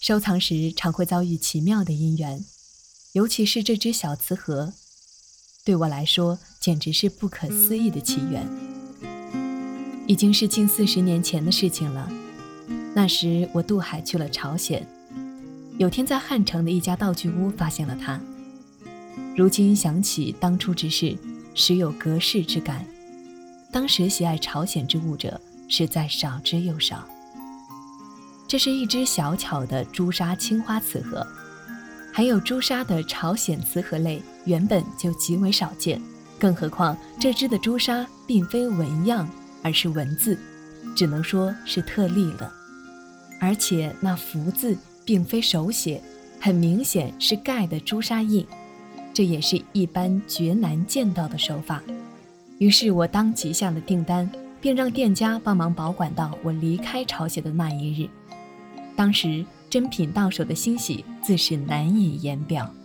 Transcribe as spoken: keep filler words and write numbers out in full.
收藏时常会遭遇奇妙的因缘，尤其是这只小瓷盒，对我来说简直是不可思议的奇缘。已经是近四十年前的事情了，那时我渡海去了朝鲜，有天在汉城的一家道具屋发现了它。如今想起当初之事，实有隔世之感。当时喜爱朝鲜之物者实在少之又少。这是一只小巧的朱砂青花瓷盒，还有朱砂的朝鲜瓷盒类原本就极为少见，更何况这只的朱砂并非纹样，而是文字，只能说是特例了。而且那福字并非手写，很明显是盖的朱砂印，这也是一般绝难见到的手法。于是我当即下了订单，并让店家帮忙保管到我离开朝鲜的那一日。当时珍品到手的欣喜自是难以言表。